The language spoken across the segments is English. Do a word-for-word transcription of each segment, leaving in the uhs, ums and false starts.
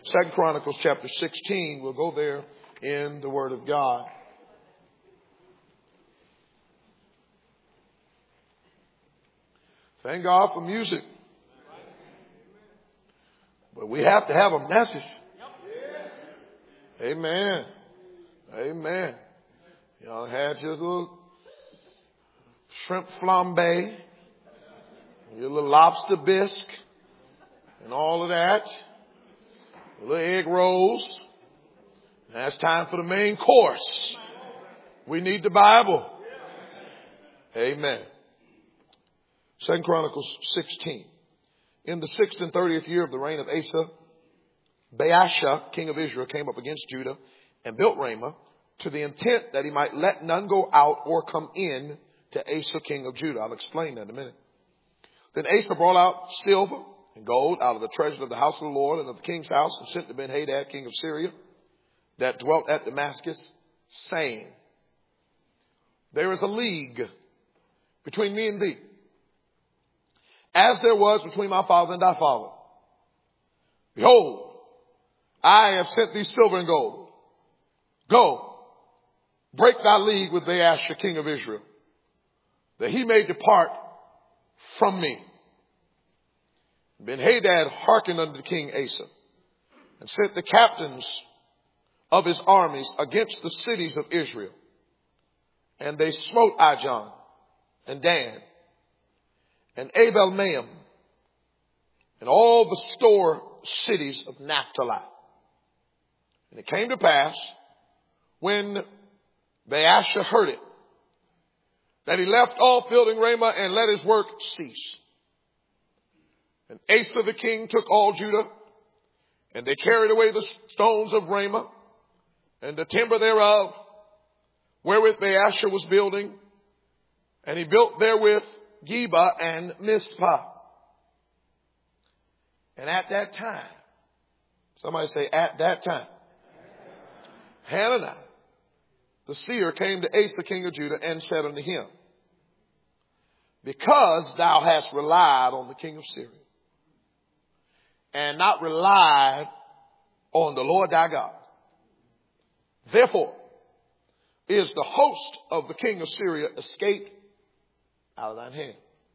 Second Chronicles chapter sixteen. We'll go there in the Word of God. Thank God for music. But we have to have a message. Amen. Amen. Y'all had your little shrimp flambe, your little lobster bisque, and all of that. Little egg rolls. Now it's time for the main course. We need the Bible. Amen. Second Chronicles sixteen. In the sixth and thirtieth year of the reign of Asa, Baasha, king of Israel, came up against Judah and built Ramah to the intent that he might let none go out or come in to Asa, king of Judah. I'll explain that in a minute. Then Asa brought out silver and gold out of the treasure of the house of the Lord and of the king's house and sent to Ben-Hadad, king of Syria, that dwelt at Damascus, saying, there is a league between me and thee, as there was between my father and thy father. Behold, I have sent thee silver and gold. Go, break thy league with Baasha, king of Israel, that he may depart from me. Ben-Hadad hearkened unto King Asa, and sent the captains of his armies against the cities of Israel. And they smote Ijon, and Dan, and Abel-maim, and all the store cities of Naphtali. And it came to pass, when Baasha heard it, that he left off building Ramah and let his work cease. And Asa the king took all Judah, and they carried away the stones of Ramah, and the timber thereof, wherewith Baasha was building, and he built therewith Geba and Mizpah. And at that time, somebody say, at that time, Hananiah, the seer, came to Asa, king of Judah, and said unto him, because thou hast relied on the king of Syria, and not relied on the Lord thy God, therefore is the host of the king of Syria escaped out of thine hand.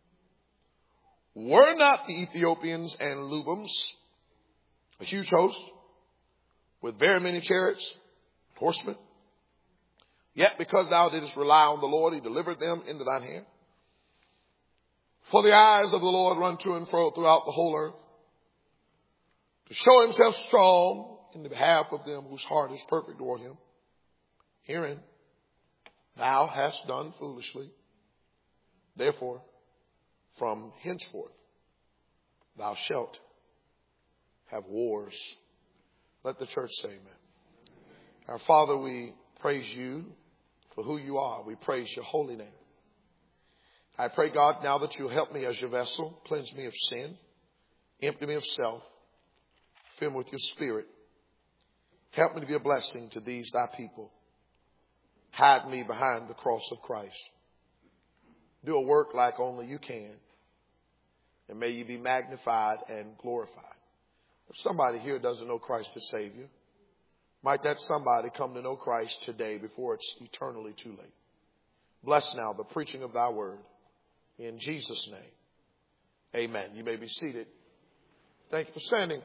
Were not the Ethiopians and Lubams a huge host with very many chariots, horsemen? Yet because thou didst rely on the Lord, he delivered them into thine hand. For the eyes of the Lord run to and fro throughout the whole earth, to show himself strong in the behalf of them whose heart is perfect toward him. Herein thou hast done foolishly. Therefore, from henceforth thou shalt have wars. Let the church say amen. Our Father, we praise you for who you are. We praise your holy name. I pray, God, now that you'll help me as your vessel, cleanse me of sin, empty me of self, fill me with your spirit. Help me to be a blessing to these thy people. Hide me behind the cross of Christ. Do a work like only you can. And may you be magnified and glorified. If somebody here doesn't know Christ as Savior, might that somebody come to know Christ today before it's eternally too late. Bless now the preaching of thy word. In Jesus' name, amen. You may be seated. Thank you for standing.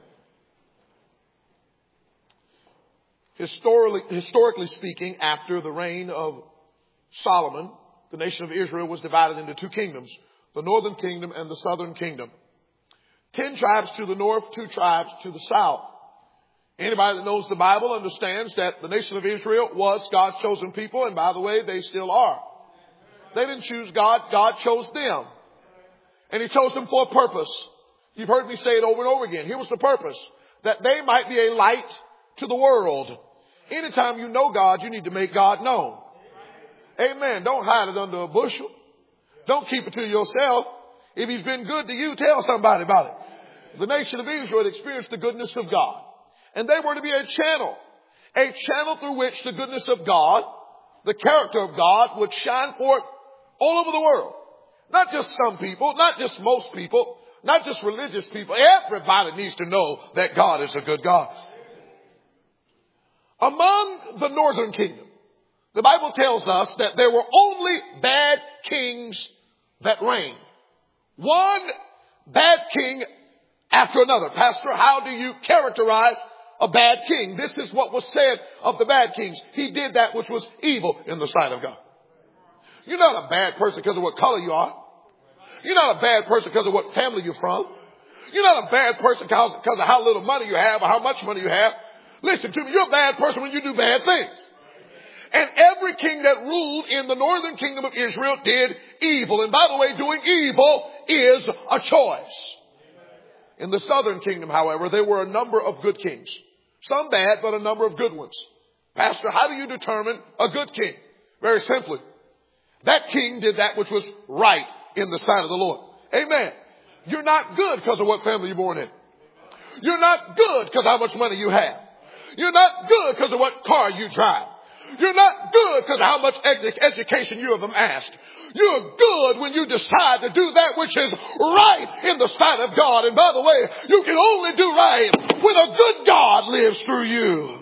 Historically, historically speaking, after the reign of Solomon, the nation of Israel was divided into two kingdoms, the northern kingdom and the southern kingdom. Ten tribes to the north, two tribes to the south. Anybody that knows the Bible understands that the nation of Israel was God's chosen people, and by the way, they still are. They didn't choose God, God chose them. And he chose them for a purpose. You've heard me say it over and over again. Here was the purpose, that they might be a light to the world. Anytime you know God, you need to make God known. Amen. Don't hide it under a bushel. Don't keep it to yourself. If he's been good to you, tell somebody about it. The nation of Israel had experienced the goodness of God. And they were to be a channel. A channel through which the goodness of God, the character of God, would shine forth all over the world. Not just some people, not just most people, not just religious people. Everybody needs to know that God is a good God. Among the northern kingdom, the Bible tells us that there were only bad kings that reigned. One bad king after another. Pastor, how do you characterize a bad king? This is what was said of the bad kings. He did that which was evil in the sight of God. You're not a bad person because of what color you are. You're not a bad person because of what family you're from. You're not a bad person because of how little money you have or how much money you have. Listen to me. You're a bad person when you do bad things. And every king that ruled in the northern kingdom of Israel did evil. And by the way, doing evil is a choice. In the southern kingdom, however, there were a number of good kings. Some bad, but a number of good ones. Pastor, how do you determine a good king? Very simply. That king did that which was right in the sight of the Lord. Amen. You're not good because of what family you're born in. You're not good because of how much money you have. You're not good because of what car you drive. You're not good because of how much edu- education you have amassed. You're good when you decide to do that which is right in the sight of God. And by the way, you can only do right when a good God lives through you.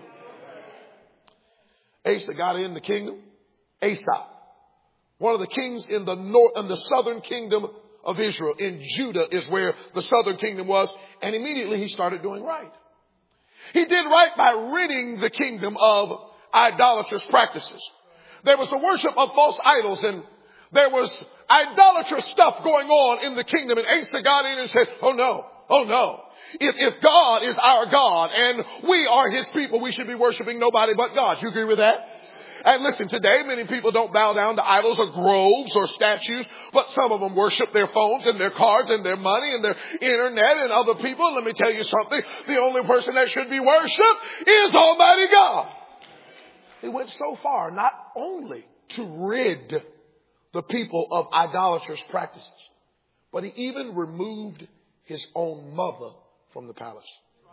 Asa got in the kingdom. Asa, one of the kings in the north, in the southern kingdom of Israel. In Judah is where the southern kingdom was. And immediately he started doing right. He did right by ridding the kingdom of idolatrous practices. There was the worship of false idols, and there was idolatrous stuff going on in the kingdom. And Asa got in and said, oh no, oh no. If, if God is our God and we are his people, we should be worshiping nobody but God. You agree with that? And listen, today many people don't bow down to idols or groves or statues, but some of them worship their phones and their cars and their money and their internet and other people. Let me tell you something. The only person that should be worshiped is Almighty God. He went so far not only to rid the people of idolatrous practices, but he even removed his own mother from the palace.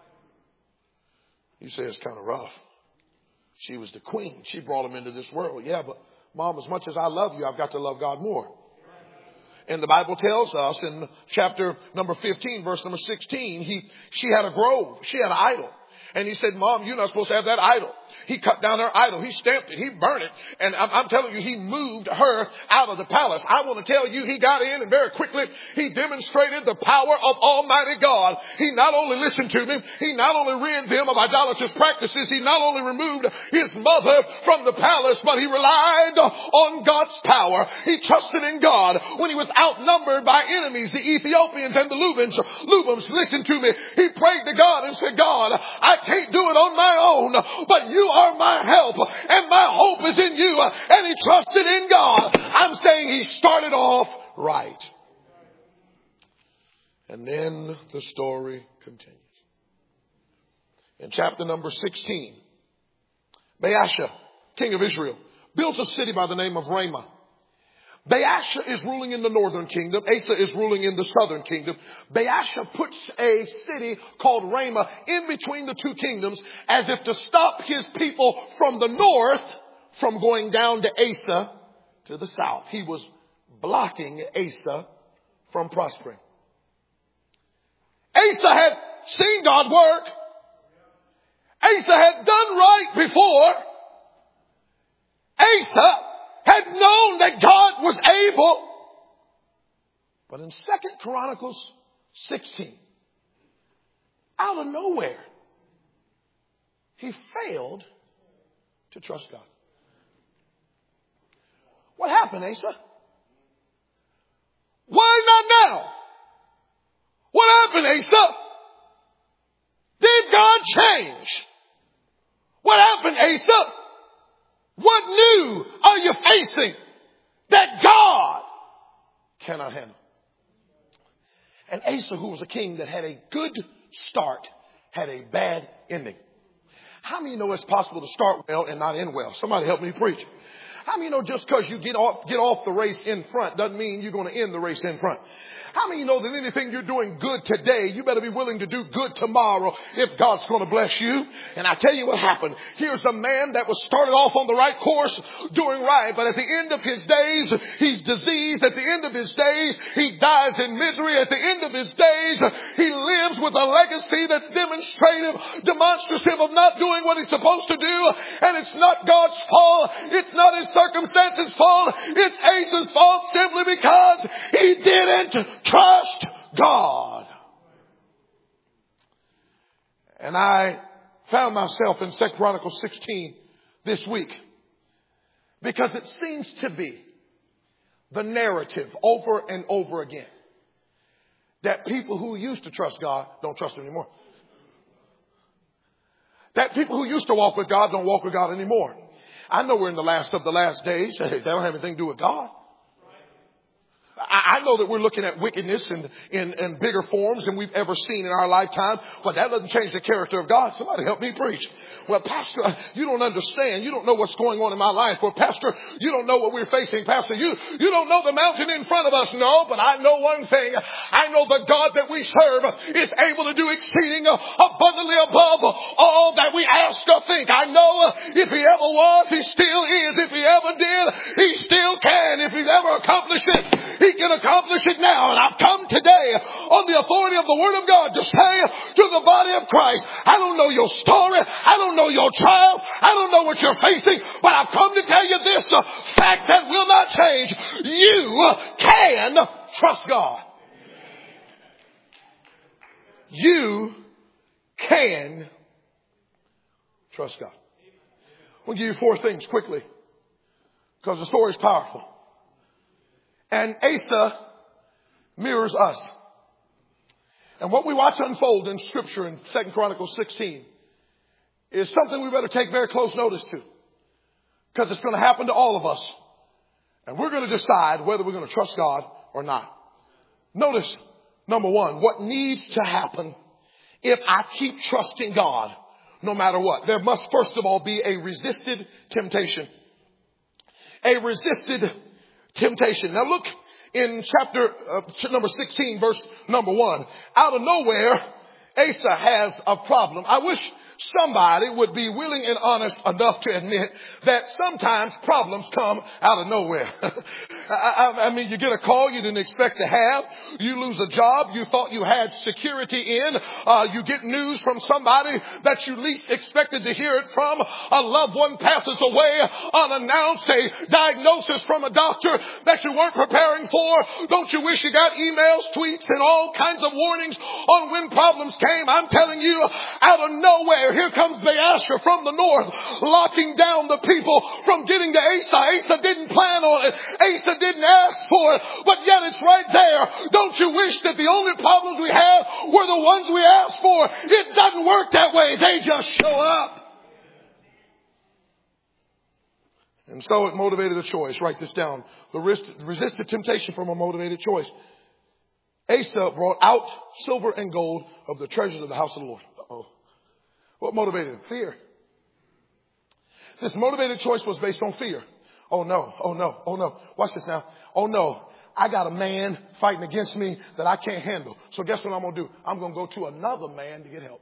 You say it's kind of rough. She was the queen. She brought him into this world. Yeah, but Mom, as much as I love you, I've got to love God more. And the Bible tells us in chapter number fifteen, verse number sixteen, he, she had a grove. She had an idol. And he said, Mom, you're not supposed to have that idol. He cut down her idol. He stamped it. He burned it. And I'm, I'm telling you, he moved her out of the palace. I want to tell you, he got in and very quickly he demonstrated the power of Almighty God. He not only listened to me, he not only rid them of idolatrous practices, he not only removed his mother from the palace, but he relied on God's power. He trusted in God when he was outnumbered by enemies, the Ethiopians and the Lubans. Lubums, listen to me. He prayed to God and said, God, I can't do it on my own, but you are my help and my hope is in you. And he trusted in God. I'm saying he started off right. And then the story continues. In chapter number sixteen, Baasha, king of Israel, built a city by the name of Ramah. Baasha is ruling in the northern kingdom. Asa is ruling in the southern kingdom. Baasha puts a city called Ramah in between the two kingdoms as if to stop his people from the north from going down to Asa to the south. He was blocking Asa from prospering. Asa had seen God work. Asa had done right before. Asa had known that God was able. But in Second Chronicles sixteen, out of nowhere, he failed to trust God. What happened, Asa? Why not now? What happened, Asa? Did God change? What happened, Asa? What new are you facing that God cannot handle? And Asa, who was a king that had a good start, had a bad ending. How many know it's possible to start well and not end well? Somebody help me preach. How many know just because you get off, get off the race in front doesn't mean you're going to end the race in front? How many know that anything you're doing good today, you better be willing to do good tomorrow if God's going to bless you? And I tell you what happened. Here's a man that was started off on the right course, doing right, but at the end of his days, he's diseased. At the end of his days, he dies in misery. At the end of his days, he lives with a legacy that's demonstrative, demonstrative of not doing what he's supposed to do. And it's not God's fault. It's not his circumstances' fault. It's Asa's fault simply because he didn't trust God. And I found myself in Second Chronicles sixteen this week because it seems to be the narrative over and over again that people who used to trust God don't trust him anymore. That people who used to walk with God don't walk with God anymore. I know we're in the last of the last days. They don't have anything to do with God. I know that we're looking at wickedness in, in, in bigger forms than we've ever seen in our lifetime, but that doesn't change the character of God. Somebody help me preach. Well, Pastor, you don't understand. You don't know what's going on in my life. Well, Pastor, you don't know what we're facing. Pastor, you, you don't know the mountain in front of us. No, but I know one thing. I know the God that we serve is able to do exceeding abundantly above all that we ask or think. I know if he ever was, he still is. If he ever did, he still can. If he's ever accomplished it, he can accomplish it now. And I've come today on the authority of the Word of God to say to the body of Christ, I don't know your story. I don't know your trial. I don't know what you're facing. But I've come to tell you this uh, fact that will not change. You can trust God. You can trust God. We'll give you four things quickly because the story is powerful. And Asa mirrors us. And what we watch unfold in Scripture in Second Chronicles sixteen is something we better take very close notice to. Because it's going to happen to all of us. And we're going to decide whether we're going to trust God or not. Notice, number one, what needs to happen if I keep trusting God no matter what. There must first of all be a resisted temptation. A resisted temptation. Now look in chapter uh, number sixteen, verse number one. Out of nowhere, Asa has a problem. I wish somebody would be willing and honest enough to admit that sometimes problems come out of nowhere. I, I, I mean, you get a call you didn't expect to have. You lose a job you thought you had security in. Uh, you get news from somebody that you least expected to hear it from. A loved one passes away unannounced. A diagnosis from a doctor that you weren't preparing for. Don't you wish you got emails, tweets, and all kinds of warnings on when problems came? I'm telling you, out of nowhere, here comes Baasha from the north, locking down the people from getting to Asa. Asa didn't plan on it. Asa didn't ask for it, but yet it's right there. Don't you wish that the only problems we have were the ones we asked for? It doesn't work that way. They just show up. And so it motivated a choice. Write this down. The resisted temptation from a motivated choice. Asa brought out silver and gold of the treasures of the house of the Lord. Uh-oh. What motivated him? Fear. This motivated choice was based on fear. Oh no, oh no, oh no. Watch this now. Oh no, I got a man fighting against me that I can't handle. So guess what I'm going to do? I'm going to go to another man to get help.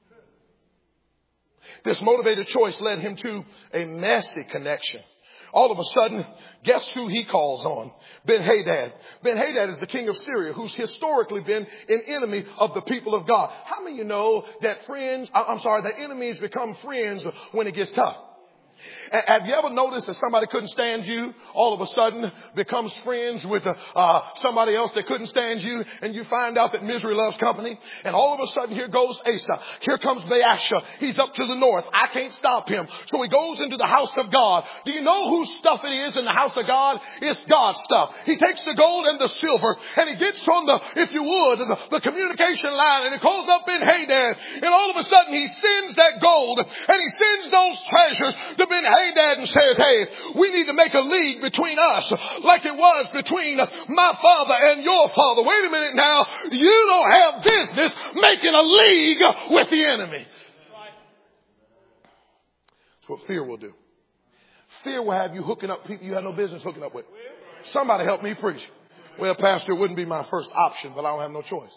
This motivated choice led him to a messy connection. All of a sudden, guess who he calls on? Ben-Hadad. Ben-Hadad is the king of Syria, who's historically been an enemy of the people of God. How many of you know that friends, I'm sorry, that enemies become friends when it gets tough? Have you ever noticed that somebody couldn't stand you all of a sudden becomes friends with uh, somebody else that couldn't stand you, and you find out that misery loves company? And all of a sudden here goes Asa. Here comes Baasha. He's up to the north. I can't stop him. So he goes into the house of God. Do you know whose stuff it is in the house of God? It's God's stuff. He takes the gold and the silver, and he gets on the, if you would, the, the communication line, and he calls up Ben-Hadad. And all of a sudden he sends that gold, and he sends those treasures to Ben-Hadad and says, hey, we need to make a league between us like it was between my father and your father. Wait a minute now. You don't have business making a league with the enemy. That's what fear will do. Fear will have you hooking up people you have no business hooking up with. Somebody help me preach. Well, Pastor, it wouldn't be my first option, but I don't have no choice.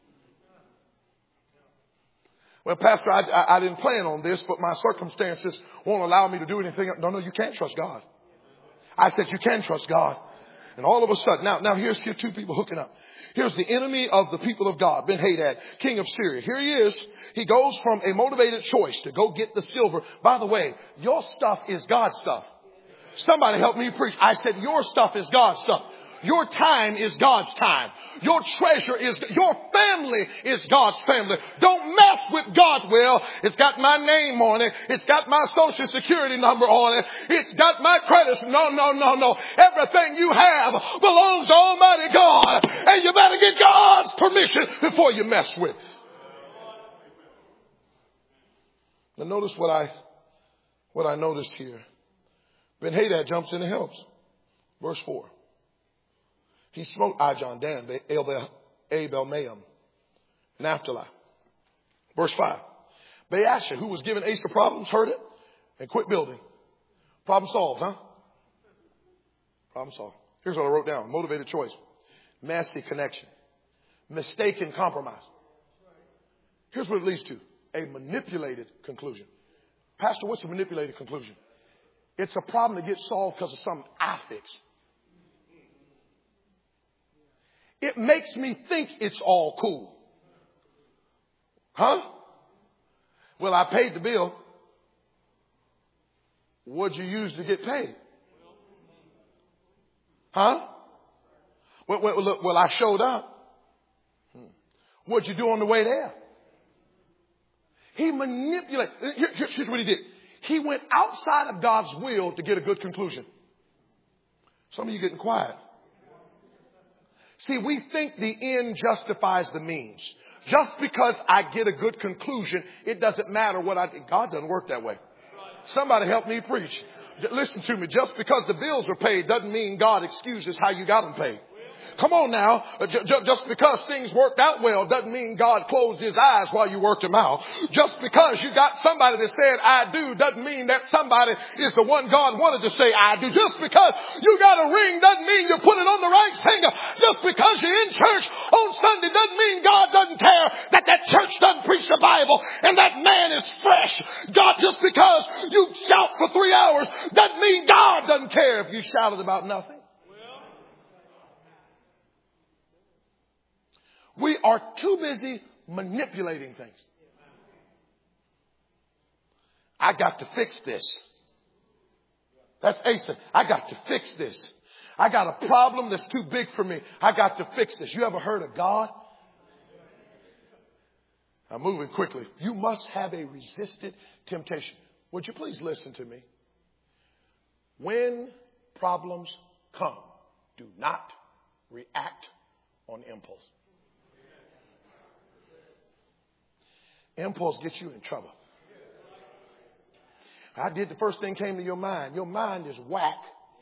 Well, Pastor, I, I, I didn't plan on this, but my circumstances won't allow me to do anything. No, no, you can't trust God. I said you can trust God. And all of a sudden, now, now here's here two people hooking up. Here's the enemy of the people of God, Ben-Hadad, king of Syria. Here he is. He goes from a motivated choice to go get the silver. By the way, your stuff is God's stuff. Somebody help me preach. I said your stuff is God's stuff. Your time is God's time. Your treasure is, your family is God's family. Don't mess with God's will. It's got my name on it. It's got my social security number on it. It's got my credits. No, no, no, no. Everything you have belongs to Almighty God. And you better get God's permission before you mess with. Now notice what I, what I noticed here. Ben-Hadad jumps in and helps. Verse four. He smote Ijon, Dan, Abel, Maam, Naphtali. Verse five. Baasha, who was giving Asa problems, heard it and quit building. Problem solved, huh? Problem solved. Here's what I wrote down. Motivated choice. Messy connection. Mistaken compromise. Here's what it leads to. A manipulated conclusion. Pastor, what's a manipulated conclusion? It's a problem that gets solved because of something I fixed. It makes me think it's all cool. Huh? Well, I paid the bill. What'd you use to get paid? Huh? Well, well, look, well I showed up. What'd you do on the way there? He manipulated. Here, here's what he did. He went outside of God's will to get a good conclusion. Some of you getting quiet. See, we think the end justifies the means. Just because I get a good conclusion, it doesn't matter what I did. God doesn't work that way. Somebody help me preach. Listen to me. Just because the bills are paid doesn't mean God excuses how you got them paid. Come on now. Just because things worked out well doesn't mean God closed his eyes while you worked them out. Just because you got somebody that said I do doesn't mean that somebody is the one God wanted to say I do. Just because you got a ring doesn't mean you put it on the right finger. Just because you're in church on Sunday doesn't mean God doesn't care that that church doesn't preach the Bible and that man is fresh. God, just because you shout for three hours doesn't mean God doesn't care if you shouted about nothing. We are too busy manipulating things. I got to fix this. That's Asa. I got to fix this. I got a problem that's too big for me. I got to fix this. You ever heard of God? I'm moving quickly. You must have a resisted temptation. Would you please listen to me? When problems come, do not react on impulse. Impulse gets you in trouble. I did the first thing came to your mind. Your mind is whack.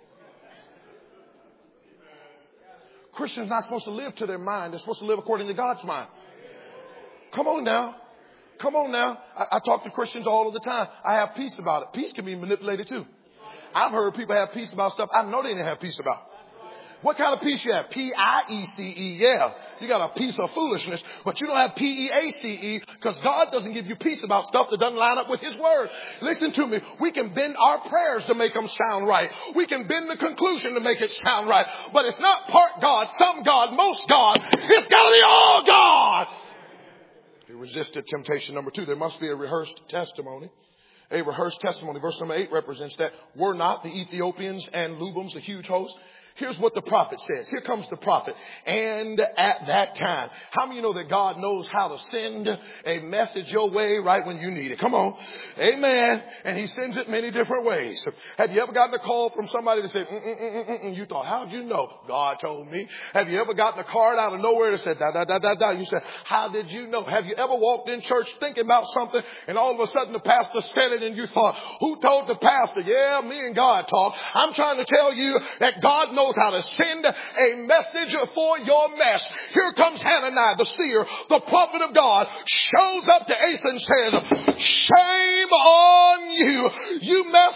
Christians not supposed to live to their mind. They're supposed to live according to God's mind. Come on now. Come on now. I, I talk to Christians all of the time. I have peace about it. Peace can be manipulated too. I've heard people have peace about stuff I know they didn't have peace about. What kind of peace you have? P I E C E, yeah. You got a piece of foolishness, but you don't have P E A C E because God doesn't give you peace about stuff that doesn't line up with his word. Listen to me. We can bend our prayers to make them sound right. We can bend the conclusion to make it sound right. But it's not part God, some God, most God. It's got to be all God. He resisted temptation. Number two, there must be a rehearsed testimony. A rehearsed testimony. Verse number eight represents that. Were not the Ethiopians and Lubims a huge host? Here's what the prophet says. Here comes the prophet. And at that time, how many of you know that God knows how to send a message your way right when you need it? Come on. Amen. And he sends it many different ways. Have you ever gotten a call from somebody that said, mm, mm, mm, mm, mm. You thought, how'd you know? God told me. Have you ever gotten a card out of nowhere that said, da, da, da, da, da? You said, how did you know? Have you ever walked in church thinking about something and all of a sudden the pastor said it and you thought, who told the pastor? Yeah, me and God talked. I'm trying to tell you that God knows how to send a message for your mess. Here comes Hananiah, the seer, the prophet of God, shows up to Asa and says, shame on you. You messed up, man.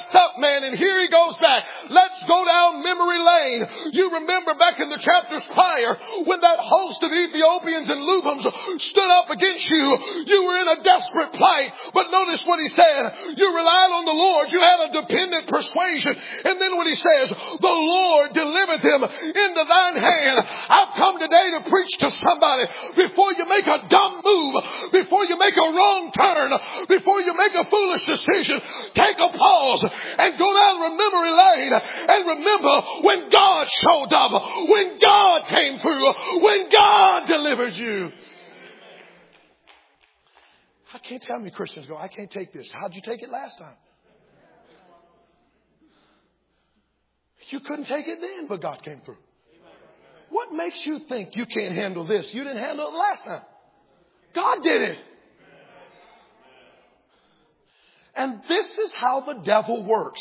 man, and here he goes back. Let's go down memory lane. You remember back in the chapters prior when that host of Ethiopians and Lubims stood up against you. You were in a desperate plight. But notice what he said. You relied on the Lord. You had a dependent persuasion. And then what he says, the Lord delivered them into thine hand. I've come today to preach to somebody. Before you make a dumb move, before you make a wrong turn, before you make a foolish decision, take a pause and go down the memory lane and remember when God showed up, when God came through, when God delivered you. I can't tell me Christians go, I can't take this. How'd you take it last time? You couldn't take it then, but God came through. What makes you think you can't handle this? You didn't handle it last time. God did it. And this is how the devil works.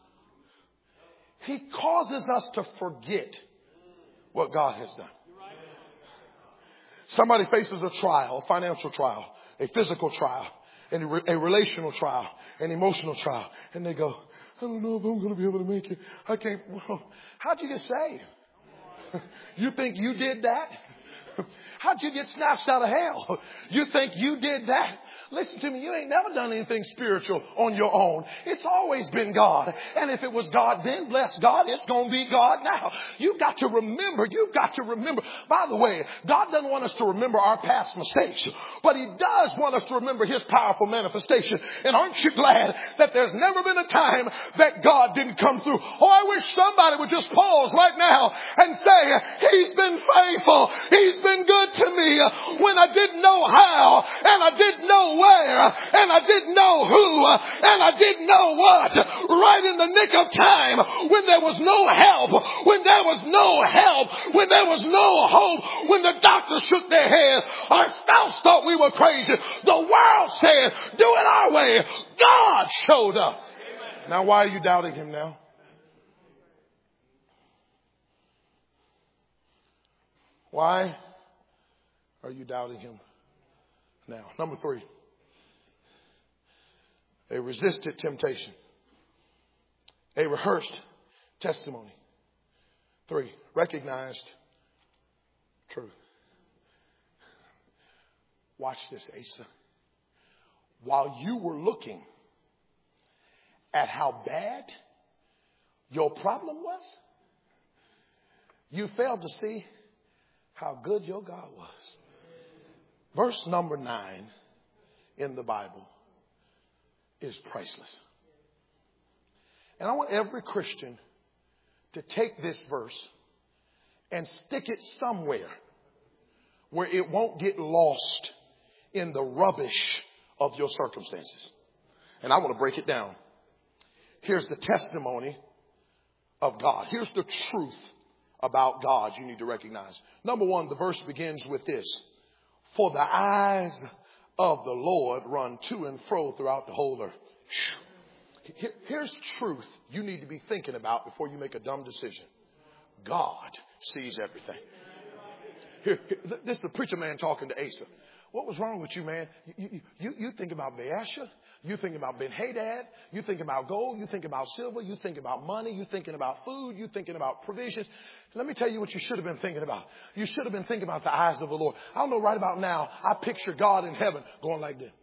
He causes us to forget what God has done. Somebody faces a trial, a financial trial, a physical trial, and a relational trial, an emotional trial. And they go, I don't know if I'm going to be able to make it. I can't. Well, how'd you get saved? You think you did that? How'd you get snatched out of hell? You think you did that? Listen to me. You ain't never done anything spiritual on your own. It's always been God. And if it was God then, bless God, it's going to be God now. You've got to remember. You've got to remember. By the way, God doesn't want us to remember our past mistakes, but he does want us to remember his powerful manifestation. And aren't you glad that there's never been a time that God didn't come through? Oh, I wish somebody would just pause right now and say, he's been faithful. He's been good to me when I didn't know how, and I didn't know where, and I didn't know who, and I didn't know what. Right in the nick of time, when there was no help, when there was no help, when there was no hope, when the doctors shook their head, our spouse thought we were crazy. The world said, do it our way. God showed up. Now, why are you doubting him now? Why are you doubting him now? Number three, a resisted temptation, a rehearsed testimony. Three, recognized truth. Watch this, Asa. While you were looking at how bad your problem was, you failed to see how good your God was. Verse number nine in the Bible is priceless. And I want every Christian to take this verse and stick it somewhere where it won't get lost in the rubbish of your circumstances. And I want to break it down. Here's the testimony of God. Here's the truth about God you need to recognize. Number one, the verse begins with this. For the eyes of the Lord run to and fro throughout the whole earth. Here's truth you need to be thinking about before you make a dumb decision. God sees everything. Here, here, this is the preacher man talking to Asa. What was wrong with you, man? You, you, you think about Baasha. You think about Ben-Hadad. You think about gold. You think about silver. You think about money. You thinking about food. You thinking about provisions. Let me tell you what you should have been thinking about. You should have been thinking about the eyes of the Lord. I don't know, right about now, I picture God in heaven going like this.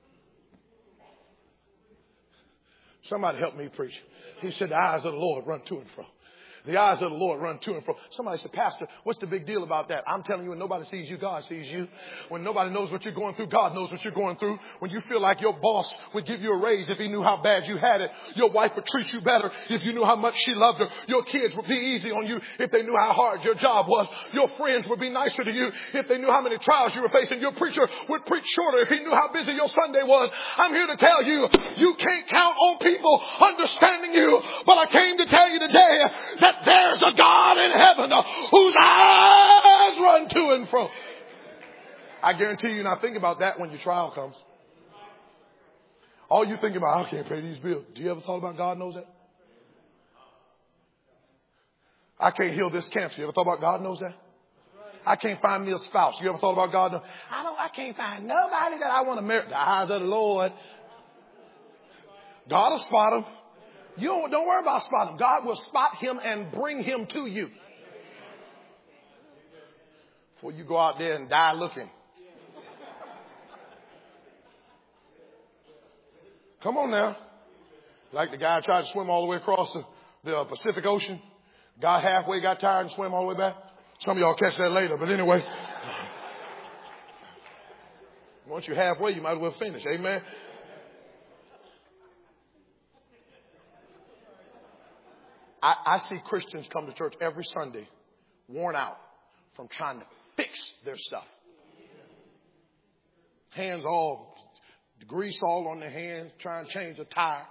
Somebody help me preach. He said the eyes of the Lord run to and fro. The eyes of the Lord run to and fro. Somebody said, Pastor, what's the big deal about that? I'm telling you, when nobody sees you, God sees you. When nobody knows what you're going through, God knows what you're going through. When you feel like your boss would give you a raise if he knew how bad you had it. Your wife would treat you better if you knew how much she loved her. Your kids would be easy on you if they knew how hard your job was. Your friends would be nicer to you if they knew how many trials you were facing. Your preacher would preach shorter if he knew how busy your Sunday was. I'm here to tell you, you can't count on people understanding you. But I came to tell you today that there's a God in heaven whose eyes run to and fro. I guarantee you not think about that when your trial comes. All you think about, I can't pay these bills. Do you ever thought about God knows that? I can't heal this cancer. You ever thought about God knows that? I can't find me a spouse. You ever thought about God knows? I don't, I can't find nobody that I want to marry. The eyes of the Lord. God will spot them. You don't, don't worry about spotting him. God will spot him and bring him to you. Before you go out there and die looking. Come on now. Like the guy tried to swim all the way across the, the uh, Pacific Ocean. Got halfway, got tired and swam all the way back. Some of y'all catch that later. But anyway. Once you're halfway, you might as well finish. Amen. I, I see Christians come to church every Sunday worn out from trying to fix their stuff. Hands all, grease all on their hands, trying to change a tire.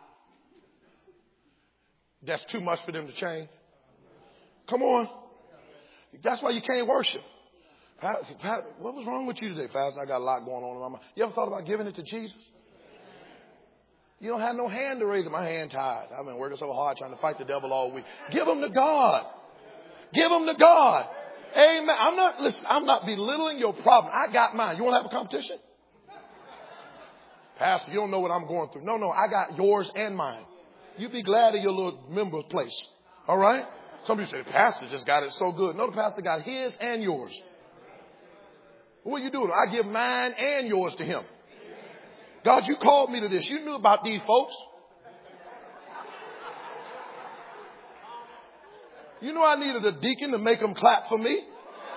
That's too much for them to change. Come on. That's why you can't worship. What was wrong with you today, Pastor? I got a lot going on in my mind. You ever thought about giving it to Jesus? You don't have no hand to raise it. My hand tied. I've been working so hard trying to fight the devil all week. Give them to God. Give them to God. Amen. I'm not, listen, I'm not belittling your problem. I got mine. You want to have a competition? Pastor, you don't know what I'm going through. No, no, I got yours and mine. You be glad of your little member's place. All right? Somebody say, the pastor just got it so good. No, the pastor got his and yours. What you doing? I give mine and yours to him. God, you called me to this. You knew about these folks. You know I needed a deacon to make them clap for me.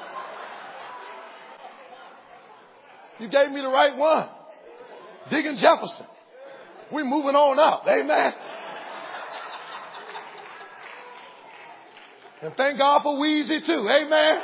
You gave me the right one. Deacon Jefferson. We're moving on up. Amen. And thank God for Weezy too. Amen.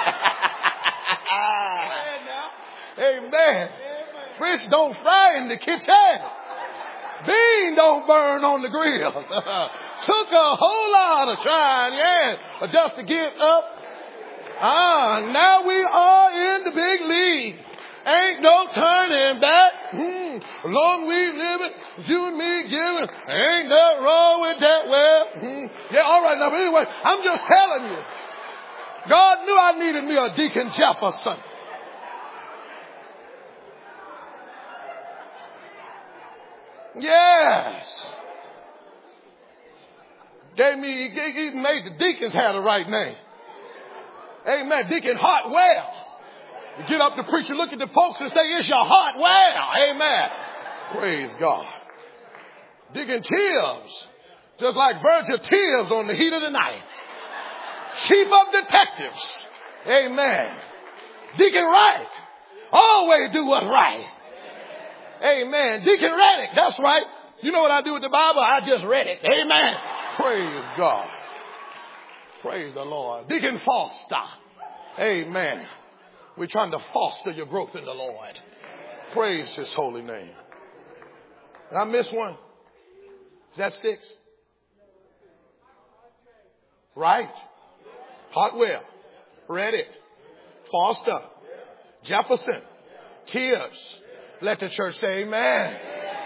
Amen. Fish don't fry in the kitchen. Bean don't burn on the grill. Took a whole lot of trying, yeah, just to get up. Ah, now we are in the big league. Ain't no turning back. Hmm. Long we living, you and me giving. Ain't nothing wrong with that. Well, hmm. Yeah, all right now. But anyway, I'm just telling you. God knew I needed me a Deacon Jefferson. Yes. Gave me, he even made the deacons have the right name. Amen. Deacon Hartwell. You get up to preach, you look at the folks and say, is your heart well? Amen. Praise God. Deacon Tibbs. Just like Virgil Tibbs on the heat of the night. Chief of detectives. Amen. Deacon Wright. Always do what's right. Amen. Deacon Reddick. That's right. You know what I do with the Bible? I just read it. Amen. Praise God. Praise the Lord. Deacon Foster. Amen. We're trying to foster your growth in the Lord. Praise his holy name. Did I miss one? Is that six? Right. Hartwell. Reddick. Foster. Jefferson. Tibbs. Let the church say amen.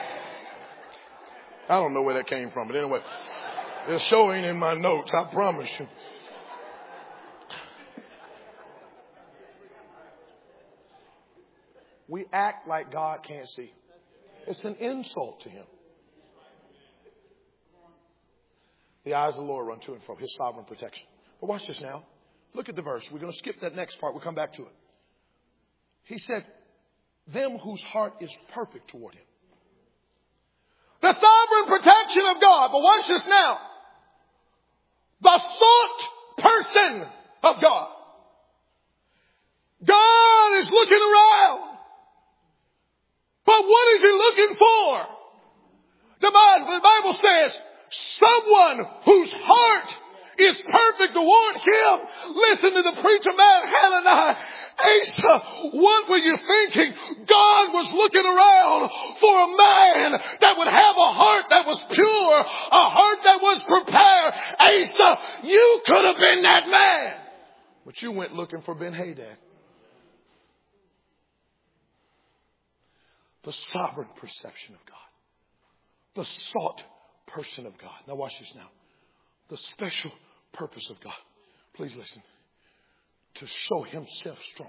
I don't know where that came from, but anyway, it sure ain't in my notes, I promise you. We act like God can't see. It's an insult to him. The eyes of the Lord run to and fro, his sovereign protection. But watch this now. Look at the verse. We're going to skip that next part. We'll come back to it. He said, them whose heart is perfect toward him. The sovereign protection of God. But watch this now. The sought person of God. God is looking around. But what is he looking for? The Bible, the Bible says, someone whose heart is perfect toward him. Listen to the preacher man, Hananiah. Asa, what were you thinking? God was looking around for a man that would have a heart that was pure, a heart that was prepared. Asa, you could have been that man. But you went looking for Ben-Hadad. The sovereign perception of God. The sought person of God. Now watch this now. The special purpose of God. Please listen. To show himself strong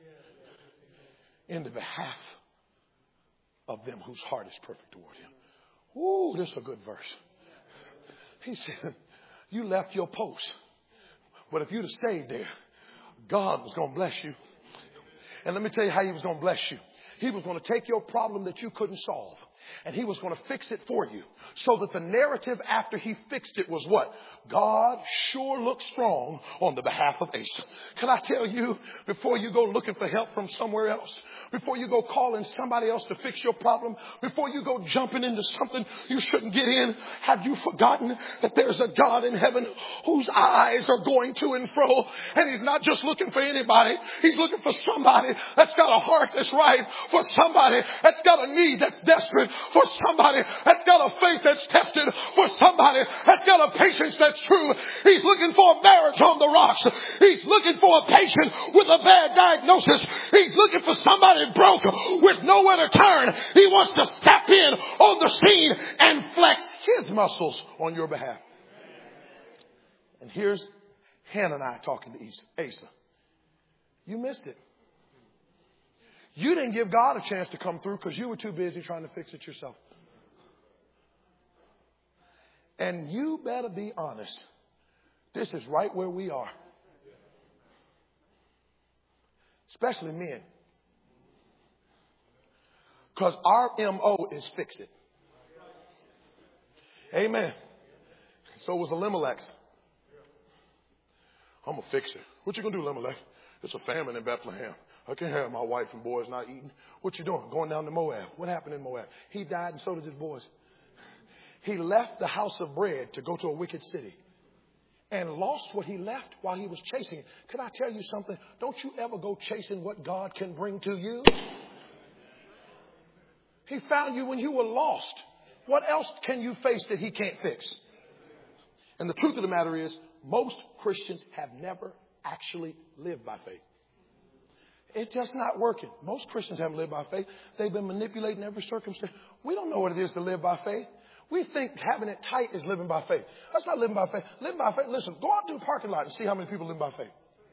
in the behalf of them whose heart is perfect toward him. Ooh, this is a good verse. He said, you left your post. But if you'd have stayed there, God was going to bless you. And let me tell you how he was going to bless you. He was going to take your problem that you couldn't solve, and he was going to fix it for you, so that the narrative after he fixed it was what? God sure looks strong on the behalf of Asa. Can I tell you, before you go looking for help from somewhere else, before you go calling somebody else to fix your problem, before you go jumping into something you shouldn't get in, have you forgotten that there's a God in heaven whose eyes are going to and fro, and he's not just looking for anybody. He's looking for somebody that's got a heart that's right, for somebody that's got a need that's desperate, for somebody that's got a faith that's tested, for somebody that's got a patience that's true. He's looking for a marriage on the rocks. He's looking for a patient with a bad diagnosis. He's looking for somebody broke with nowhere to turn. He wants to step in on the scene and flex his muscles on your behalf. And here's Hannah and I talking to Asa. You missed it. You didn't give God a chance to come through because you were too busy trying to fix it yourself. And you better be honest. This is right where we are. Especially men. Because our M O is fix it. Amen. So was Elimelech. I'm going to fix it. What you going to do, Elimelech? It's a famine in Bethlehem. I can't have my wife and boys not eating. What you doing? Going down to Moab. What happened in Moab? He died and so did his boys. He left the house of bread to go to a wicked city and lost what he left while he was chasing it. Can I tell you something? Don't you ever go chasing what God can bring to you. He found you when you were lost. What else can you face that he can't fix? And the truth of the matter is, most Christians have never actually lived by faith. It's just not working. Most Christians haven't lived by faith. They've been manipulating every circumstance. We don't know what it is to live by faith. We think having it tight is living by faith. That's not living by faith. Living by faith, listen, go out to the parking lot and see how many people live by faith.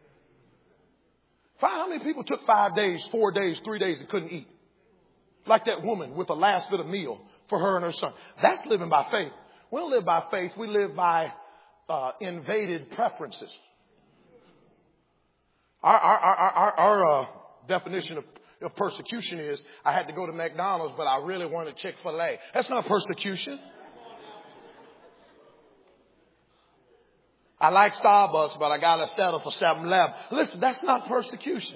Find how many people took five days, four days, three days and couldn't eat. Like that woman with the last bit of meal for her and her son. That's living by faith. We don't live by faith. We live by uh, invaded preferences. Our, our, our, our, our uh, definition of, of persecution is I had to go to McDonald's, but I really wanted Chick-fil-A. That's not persecution. I like Starbucks, but I got to settle for seven eleven. Listen, that's not persecution.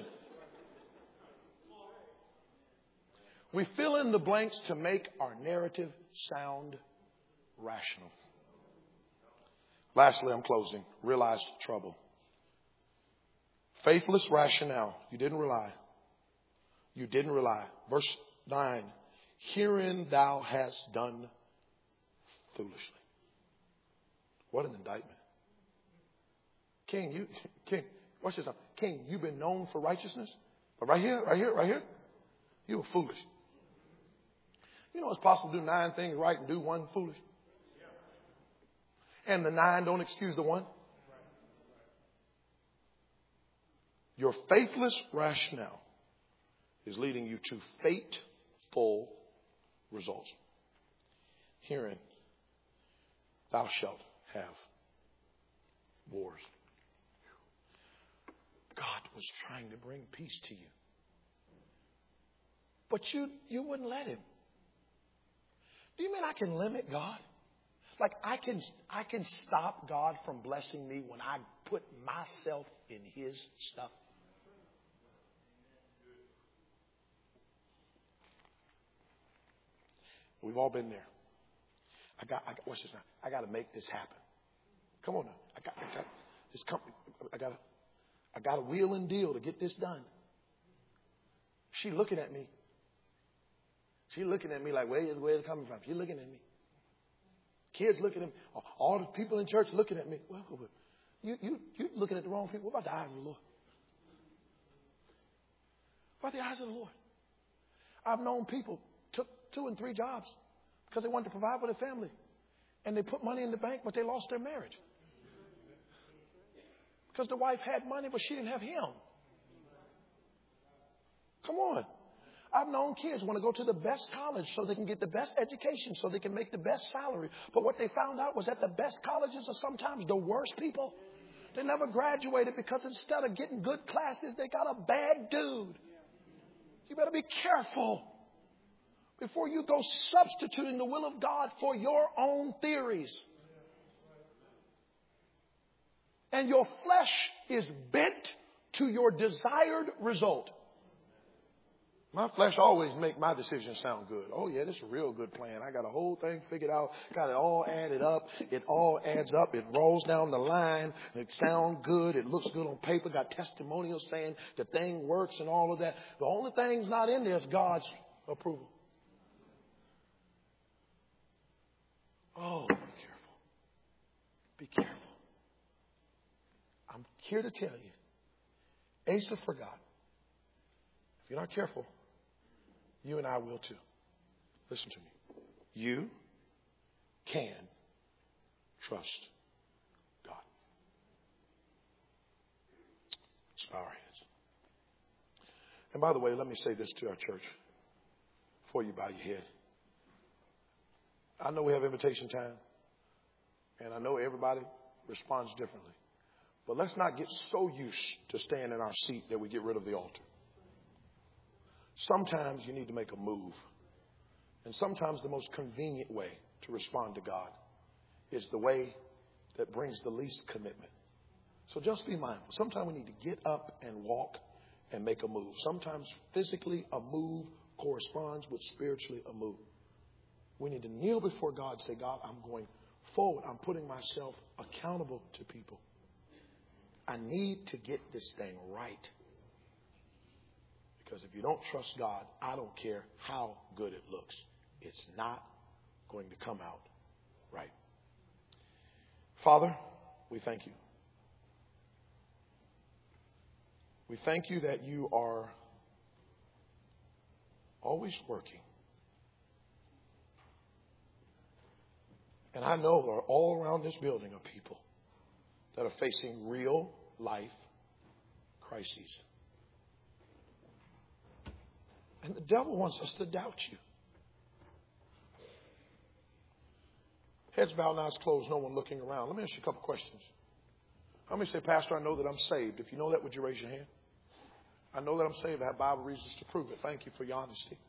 We fill in the blanks to make our narrative sound rational. Lastly, I'm closing. Realized trouble. Faithless rationale. You didn't rely. You didn't rely. Verse nine. Herein thou hast done foolishly. What an indictment. King, you, King, watch this. King, you've been known for righteousness. But right here, right here, right here, you were foolish. You know it's possible to do nine things right and do one foolish. And the nine don't excuse the one. Your faithless rationale is leading you to fateful results. Herein, thou shalt have wars. God was trying to bring peace to you. But you, you wouldn't let him. Do you mean I can limit God? Like I can, I can stop God from blessing me when I put myself in his stuff? We've all been there. I got, I got what's this now? I got to make this happen. Come on now. I got, I got this company. I got, I got a wheel and deal to get this done. She looking at me. She looking at me like, where, where is it coming from? She looking at me. Kids looking at me. All the people in church looking at me. Well, you, you, you looking at the wrong people. What about the eyes of the Lord? What about the eyes of the Lord? I've known people took two and three jobs because they wanted to provide for their family. And they put money in the bank, but they lost their marriage. Because the wife had money, but she didn't have him. Come on. I've known kids want to go to the best college so they can get the best education, so they can make the best salary. But what they found out was that the best colleges are sometimes the worst people. They never graduated because instead of getting good classes, they got a bad dude. You better be careful before you go substituting the will of God for your own theories. And your flesh is bent to your desired result. My flesh always make my decisions sound good. Oh, yeah, this is a real good plan. I got a whole thing figured out. Got it all added up. It all adds up. It rolls down the line. It sounds good. It looks good on paper. Got testimonials saying the thing works and all of that. The only thing's not in there is God's approval. Oh, be careful. Be careful. I'm here to tell you, Asa forgot. If you're not careful, you and I will too. Listen to me. You can trust God. Let's bow our heads. And by the way, let me say this to our church before you bow your head. I know we have invitation time, and I know everybody responds differently. But let's not get so used to staying in our seat that we get rid of the altar. Sometimes you need to make a move. And sometimes the most convenient way to respond to God is the way that brings the least commitment. So just be mindful. Sometimes we need to get up and walk and make a move. Sometimes physically a move corresponds with spiritually a move. We need to kneel before God and say, God, I'm going forward. I'm putting myself accountable to people. I need to get this thing right. Because if you don't trust God, I don't care how good it looks. It's not going to come out right. Father, we thank you. We thank you that you are always working. And I know that all around this building are people that are facing real life crises. And the devil wants us to doubt you. Heads bowed, eyes closed, no one looking around. Let me ask you a couple questions. How many say, Pastor, I know that I'm saved? If you know that, would you raise your hand? I know that I'm saved. I have Bible reasons to prove it. Thank you for your honesty.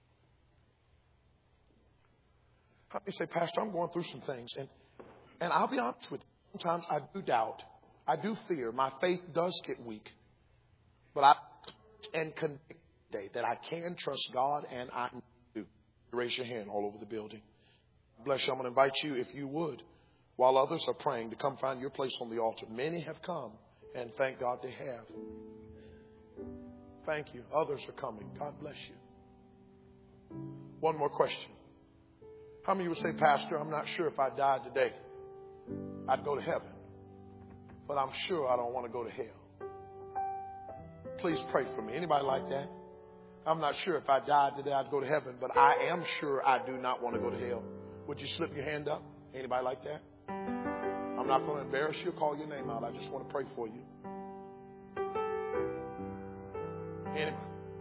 How many say, Pastor, I'm going through some things. And, and I'll be honest with you. Sometimes I do doubt. I do fear. My faith does get weak. But I and convict today that I can trust God and I do. Raise your hand all over the building. Bless you. I'm going to invite you, if you would, while others are praying, to come find your place on the altar. Many have come, and thank God they have. Thank you. Others are coming. God bless you. One more question. How many would say, Pastor, I'm not sure if I died today, I'd go to heaven. But I'm sure I don't want to go to hell. Please pray for me. Anybody like that? I'm not sure if I died today, I'd go to heaven. But I am sure I do not want to go to hell. Would you slip your hand up? Anybody like that? I'm not going to embarrass you or call your name out. I just want to pray for you. Anybody?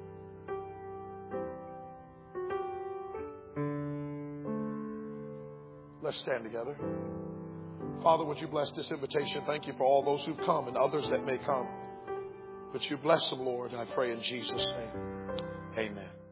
Let's stand together. Father, would you bless this invitation? Thank you for all those who've come and others that may come. But you bless them, Lord, I pray in Jesus' name. Amen.